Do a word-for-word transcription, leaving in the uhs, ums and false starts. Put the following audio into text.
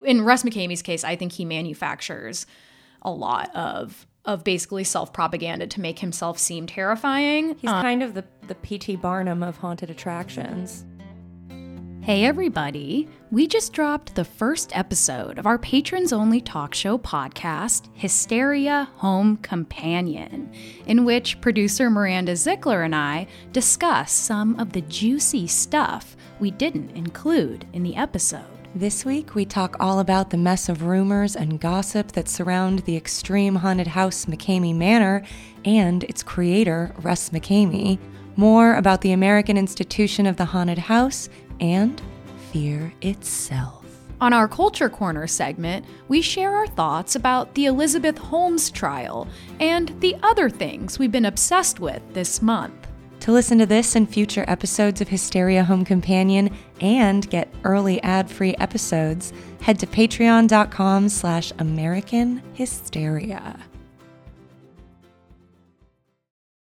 in Russ McKamey's case, I think he manufactures a lot of of basically self-propaganda to make himself seem terrifying. He's um, kind of the, the P T Barnum of haunted attractions. Hey everybody, we just dropped the first episode of our patrons-only talk show podcast, Hysteria Home Companion, in which producer Miranda Zickler and I discuss some of the juicy stuff we didn't include in the episode. This week, we talk all about the mess of rumors and gossip that surround the extreme haunted house McKamey Manor and its creator, Russ McKamey, more about the American institution of the haunted house, and fear itself. On our Culture Corner segment, we share our thoughts about the Elizabeth Holmes trial and the other things we've been obsessed with this month. To listen to this and future episodes of Hysteria Home Companion and get early ad-free episodes, head to patreon.com slash American Hysteria.